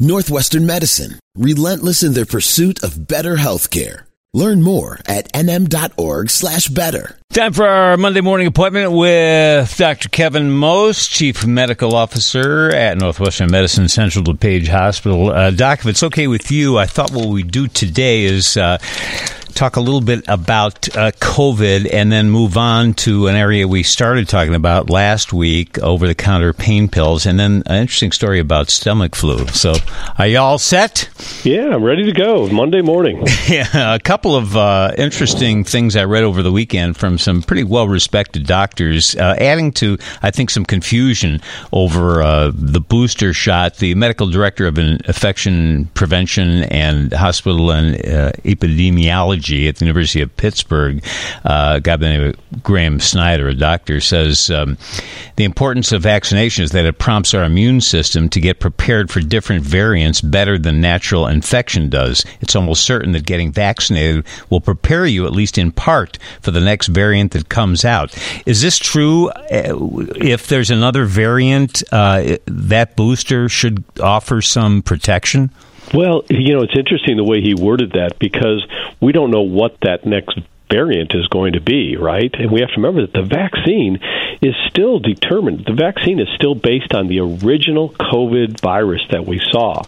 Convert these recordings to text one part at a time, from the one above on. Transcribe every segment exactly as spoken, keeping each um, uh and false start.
Northwestern Medicine, relentless in their pursuit of better healthcare. Learn more at nm.org slash better. Time for our Monday morning appointment with Doctor Kevin Most, Chief Medical Officer at Northwestern Medicine Central DuPage Hospital. Uh, Doc, if it's okay with you, I thought what we do today is uh, talk a little bit about uh, COVID and then move on to an area we started talking about last week, over-the-counter pain pills, and then an interesting story about stomach flu. So are you all set? Yeah, I'm ready to go. Monday morning. Yeah, a couple of uh, interesting things I read over the weekend from some pretty well-respected doctors, uh, adding to, I think, some confusion over uh, the booster shot. The medical director of infection prevention and hospital and uh, epidemiology at the University of Pittsburgh, uh, a guy by the name of Graham Snyder, a doctor, says um, the importance of vaccination is that it prompts our immune system to get prepared for different variants better than natural infection does. It's almost certain that getting vaccinated will prepare you, at least in part, for the next variant that comes out. Is this true? If there's another variant, uh, that booster should offer some protection? Well, you know, it's interesting the way he worded that, because we don't know what that next variant is going to be, right? And we have to remember that the vaccine is still determined. The vaccine is still based on the original COVID virus that we saw.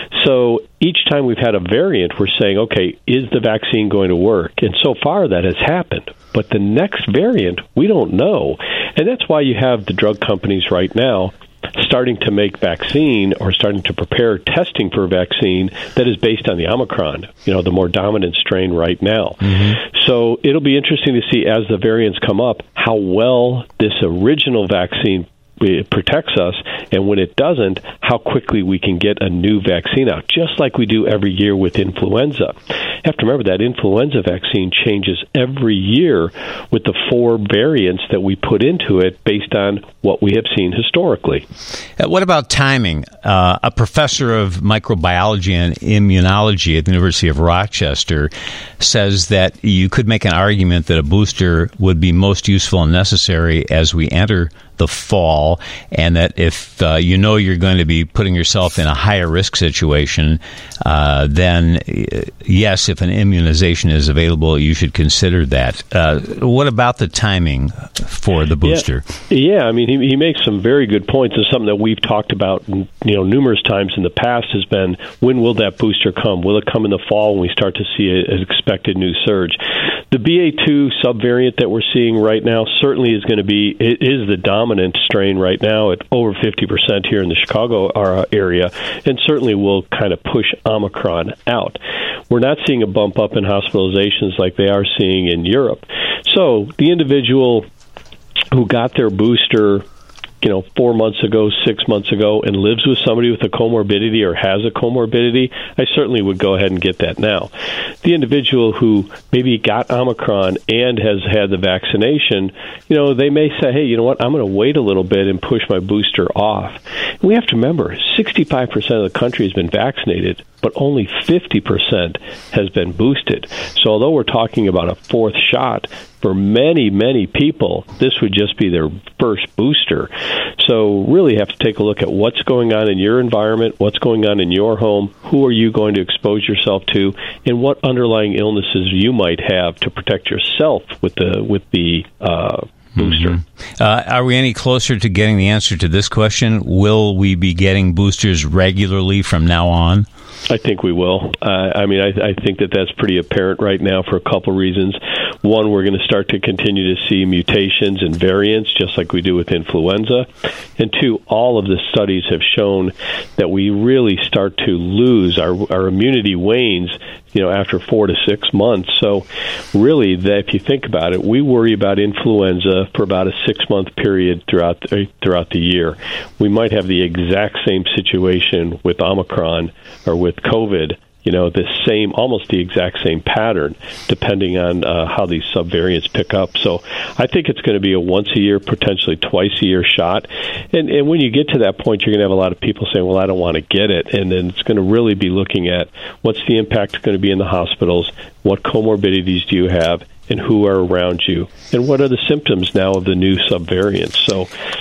So each time we've had a variant, we're saying, okay, is the vaccine going to work? And so far that has happened. But the next variant, we don't know. And that's why you have the drug companies right now starting to make vaccine or starting to prepare testing for a vaccine that is based on the Omicron, you know, the more dominant strain right now. Mm-hmm. So it'll be interesting to see as the variants come up how well this original vaccine it protects us, and when it doesn't, how quickly we can get a new vaccine out, just like we do every year with influenza. You have to remember that influenza vaccine changes every year with the four variants that we put into it based on what we have seen historically. Uh, what about timing? Uh, a professor of microbiology and immunology at the University of Rochester says that you could make an argument that a booster would be most useful and necessary as we enter the fall, and that if uh, you know you're going to be putting yourself in a higher risk situation, uh, then uh, yes, if an immunization is available, you should consider that. Uh, what about the timing for the booster? Yeah, yeah I mean, he, he makes some very good points, and something that we've talked about, you know, numerous times in the past has been, when will that booster come? Will it come in the fall when we start to see a, an expected new surge? The B A two subvariant that we're seeing right now certainly is going to be, it is the dominant strain right now at over fifty percent here in the Chicago area, and certainly will kind of push Omicron out. We're not seeing a bump up in hospitalizations like they are seeing in Europe. So the individual who got their booster, you know, four months ago, six months ago, and lives with somebody with a comorbidity or has a comorbidity, I certainly would go ahead and get that now. The individual who maybe got Omicron and has had the vaccination, you know, they may say, hey, you know what, I'm going to wait a little bit and push my booster off. And we have to remember, sixty-five percent of the country has been vaccinated, but only fifty percent has been boosted. So although we're talking about a fourth shot, for many, many people, this would just be their first booster. So really have to take a look at what's going on in your environment, what's going on in your home, who are you going to expose yourself to, and what underlying illnesses you might have to protect yourself with the with the uh, booster. Mm-hmm. Uh, are we any closer to getting the answer to this question? Will we be getting boosters regularly from now on? I think we will. Uh, I mean, I, I think that that's pretty apparent right now for a couple reasons. One, we're going to start to continue to see mutations and variants, just like we do with influenza. And two, all of the studies have shown that we really start to lose, our, our immunity wanes, you know, after four to six months. So really, that, if you think about it, we worry about influenza for about a six-month period throughout the, throughout the year. We might have the exact same situation with Omicron or with COVID, you know, the same, almost the exact same pattern, depending on uh, how these subvariants pick up. So I think it's going to be a once-a-year, potentially twice-a-year shot. And, and when you get to that point, you're going to have a lot of people saying, well, I don't want to get it. And then it's going to really be looking at what's the impact going to be in the hospitals, what comorbidities do you have, and who are around you, and what are the symptoms now of the new subvariants. So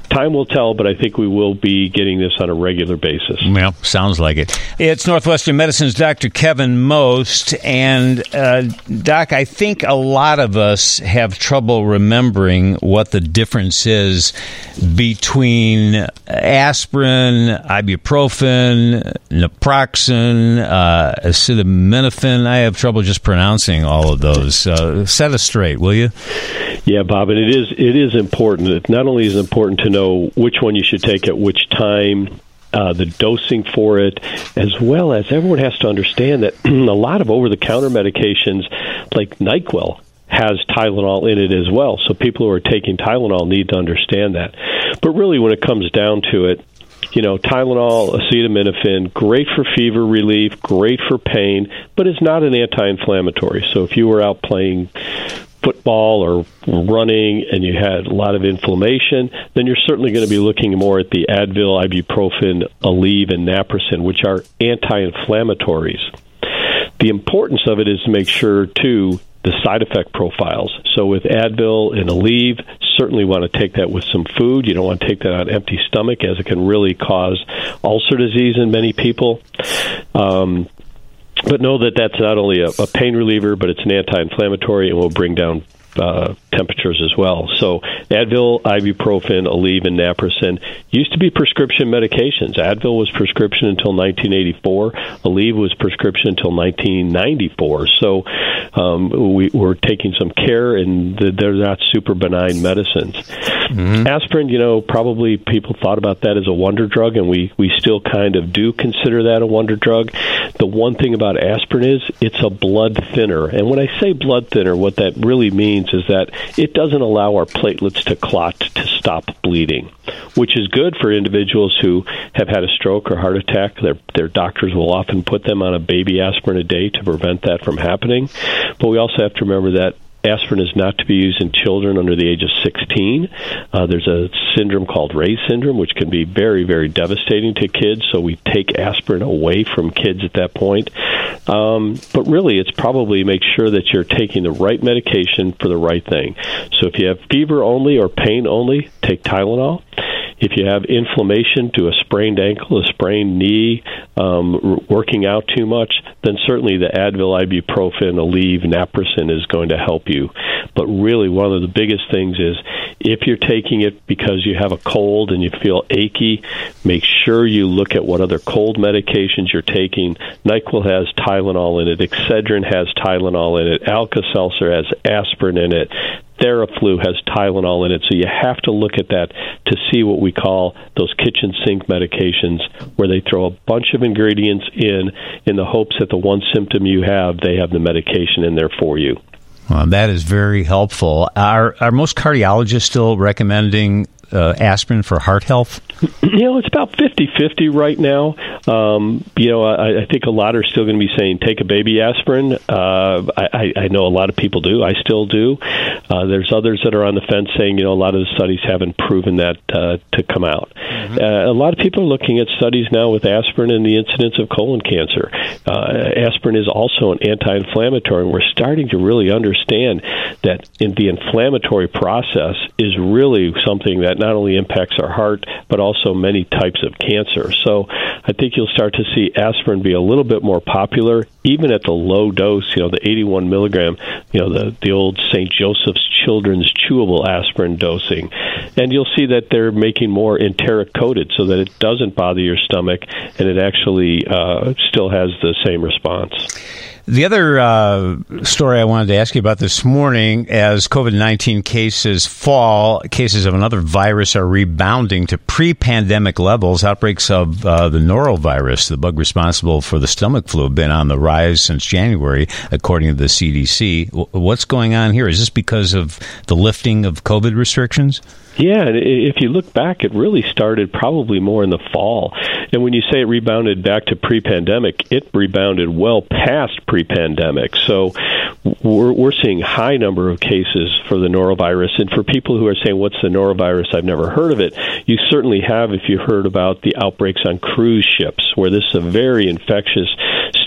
time will tell, but I think we will be getting this on a regular basis. Well, sounds like it. It's Northwestern Medicine's Doctor Kevin Most. And, uh, Doc, I think a lot of us have trouble remembering what the difference is between aspirin, ibuprofen, naproxen, uh, acetaminophen. I have trouble just pronouncing all of those. Uh, set us straight, will you? Yeah, Bob, and it is it is important. It not only is it important to know which one you should take at which time, uh, the dosing for it, as well as everyone has to understand that a lot of over-the-counter medications like NyQuil has Tylenol in it as well. So people who are taking Tylenol need to understand that. But really, when it comes down to it, you know, Tylenol, acetaminophen, great for fever relief, great for pain, but it's not an anti-inflammatory. So if you were out playing football or running and you had a lot of inflammation, then you're certainly going to be looking more at the Advil, ibuprofen, Aleve, and Naprosyn, which are anti-inflammatories. The importance of it is to make sure, too, the side effect profiles. So with Advil and Aleve, certainly want to take that with some food. You don't want to take that on an empty stomach, as it can really cause ulcer disease in many people. Um, but know that that's not only a, a pain reliever, but it's an anti-inflammatory and will bring down uh, temperatures as well. So Advil, ibuprofen, Aleve, and Naprosyn used to be prescription medications. Advil was prescription until nineteen eighty-four. Aleve was prescription until nineteen ninety-four. So um, we, we're taking some care, and they're not super benign medicines. Mm-hmm. Aspirin, you know, probably people thought about that as a wonder drug, and we, we still kind of do consider that a wonder drug. The one thing about aspirin is it's a blood thinner. And when I say blood thinner, what that really means is that it doesn't allow our platelets to clot to stop bleeding, which is good for individuals who have had a stroke or heart attack. Their, their doctors will often put them on a baby aspirin a day to prevent that from happening. But we also have to remember that aspirin is not to be used in children under the age of sixteen. Uh, there's a syndrome called Ray's syndrome, which can be very, very devastating to kids, so we take aspirin away from kids at that point. Um, but really, it's probably make sure that you're taking the right medication for the right thing. So if you have fever only or pain only, take Tylenol. If you have inflammation to a sprained ankle, a sprained knee, um, working out too much, then certainly the Advil, ibuprofen, Aleve, Naprosyn is going to help you. But really, one of the biggest things is if you're taking it because you have a cold and you feel achy, make sure you look at what other cold medications you're taking. NyQuil has Tylenol in it. Excedrin has Tylenol in it. Alka-Seltzer has aspirin in it. Theraflu has Tylenol in it. So you have to look at that to see what we call those kitchen sink medications, where they throw a bunch of ingredients in in the hopes that the one symptom you have, they have the medication in there for you. Well, that is very helpful. Are, are most cardiologists still recommending uh, aspirin for heart health? You know, it's about fifty-fifty right now. Um, you know, I, I think a lot are still going to be saying take a baby aspirin. Uh, I, I know a lot of people do. I still do. Uh, there's others that are on the fence saying, you know, a lot of the studies haven't proven that uh, to come out. Mm-hmm. Uh, a lot of people are looking at studies now with aspirin and the incidence of colon cancer. Uh, aspirin is also an anti-inflammatory, and we're starting to really understand that in the inflammatory process is really something that not only impacts our heart, but also many types of cancer. So I think you'll start to see aspirin be a little bit more popular, even at the low dose, you know, the eighty-one milligram, you know, the, the old Saint Joseph's Children's chewable aspirin dosing. And you'll see that they're making more enteric-coated so that it doesn't bother your stomach, and it actually uh, still has the same response. The other uh, story I wanted to ask you about this morning, as COVID nineteen cases fall, cases of another virus are rebounding to pre-pandemic levels. Outbreaks of uh, the norovirus, the bug responsible for the stomach flu, have been on the rise since January, according to the C D C. What's going on here? Is this because of the lifting of COVID restrictions? Yeah, if you look back, it really started probably more in the fall. And when you say it rebounded back to pre-pandemic, it rebounded well past pre-pandemic. So we're, we're seeing high number of cases for the norovirus. And for people who are saying, what's the norovirus? I've never heard of it. You certainly have if you heard about the outbreaks on cruise ships, where this is a very infectious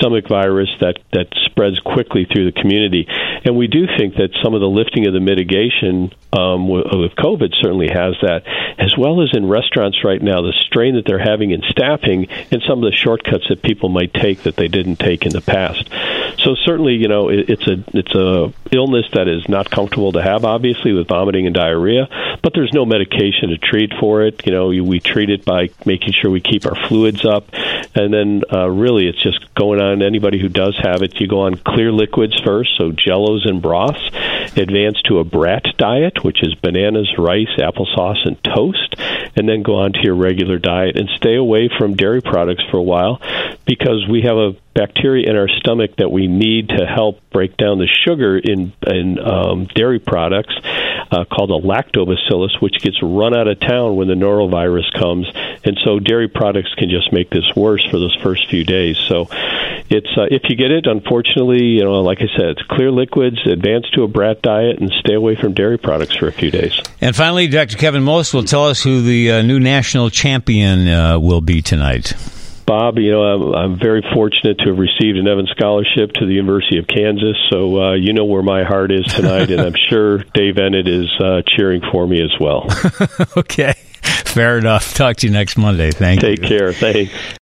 stomach virus that, that spreads quickly through the community. And we do think that some of the lifting of the mitigation um, with, with COVID certainly has that, as well as in restaurants right now, the strain that they're having in staffing and some of the shortcuts that people might take that they didn't take in the past. So certainly, you know, it, it's a it's a illness that is not comfortable to have, obviously, with vomiting and diarrhea, but there's no medication to treat for it. You know, we treat it by making sure we keep our fluids up, and then uh, really it's just going on. Anybody who does have it, you go on clear liquids first, so jellos and broths, advance to a brat diet, which is bananas, rice, applesauce, and toast, and then go on to your regular diet and stay away from dairy products for a while, because we have a bacteria in our stomach that we need to help break down the sugar in in um, dairy products uh, called a lactobacillus, which gets run out of town when the norovirus comes. And so dairy products can just make this worse for those first few days. So it's uh, if you get it, unfortunately, you know, like I said, it's clear liquids, advance to a brat diet, and stay away from dairy products for a few days. And finally, Doctor Kevin Most will tell us who the uh, new national champion uh, will be tonight. Bob, you know, I'm, I'm very fortunate to have received an Evans Scholarship to the University of Kansas, so uh, you know where my heart is tonight, and I'm sure Dave Ennett is uh, cheering for me as well. Okay, fair enough. Talk to you next Monday. Thank Take you. Take care. Thanks.